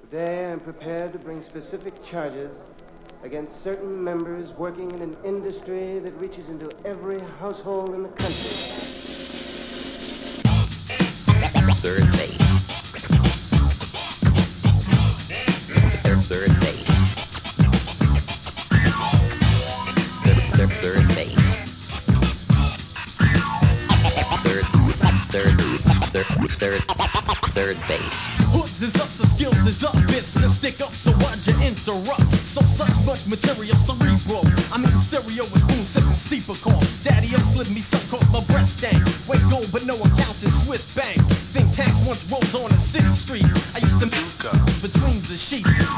Today I'm prepared to bring specific charges against certain members working in an industry that reaches into every household in the country. Third base. Third base. Third base. Third base. Hoods is up, so skills is up. It's a stick up, so why'd you interrupt? So such much material, cerebral. I'm eating cereal with spoon sipping steeper call. Daddy else flipped me some cause my breath stank. Weight gold, but no accounting, Swiss banks. Think tanks once rolled on a city street. I used to milk up between the sheets.